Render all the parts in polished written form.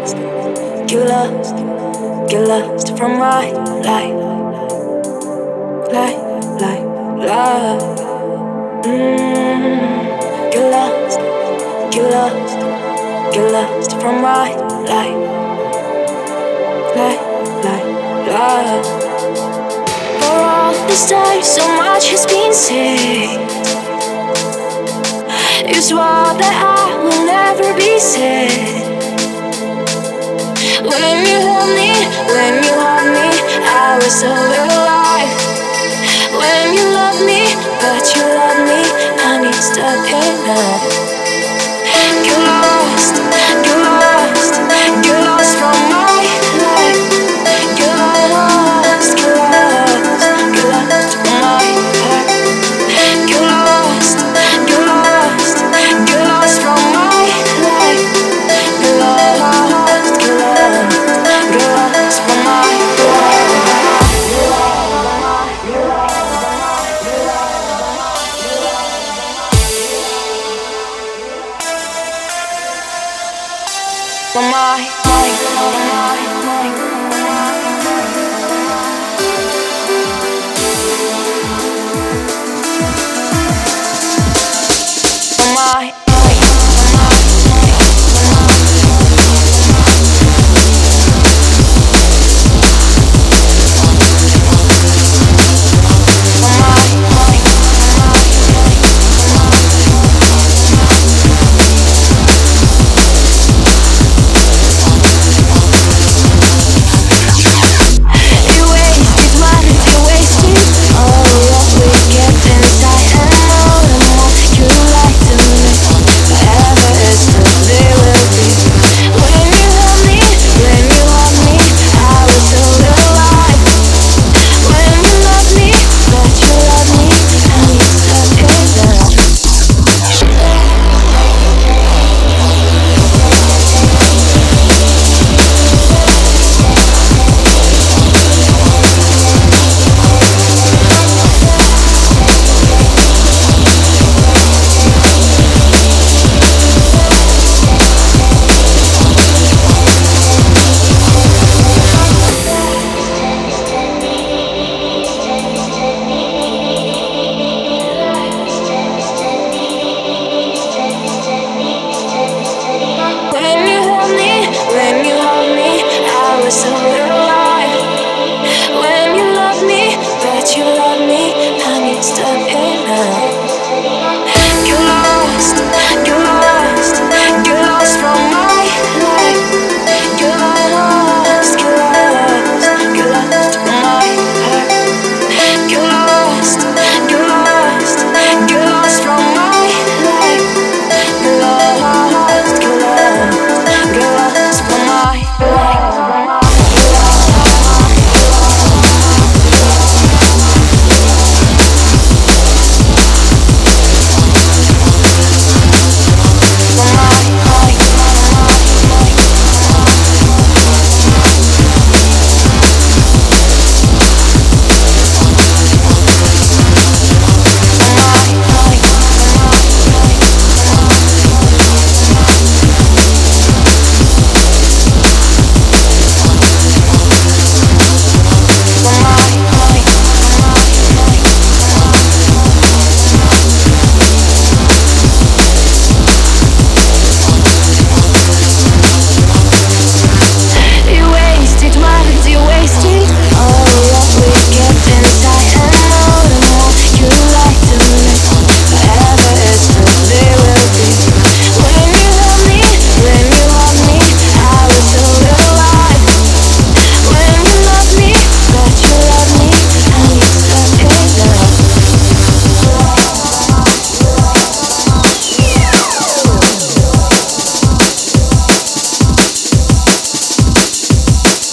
get lost from my life, life, life, life. Get lost, get lost, get lost from my life, life, life, life. For all this time, so much has been said. It's what that I will never be said. When you hold me, when you hold me, I was so alive. When you love me, but you love me, honey, stop it now. Get lost, get lost, get lost from my life. Get lost, get lost, get lost from my heart. Get lost, get lost, get lost from my life. Get lost, get lost, get lost from my life. From my mind, from my mind, from my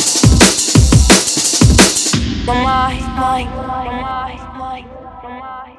from my mind, from my mind, from my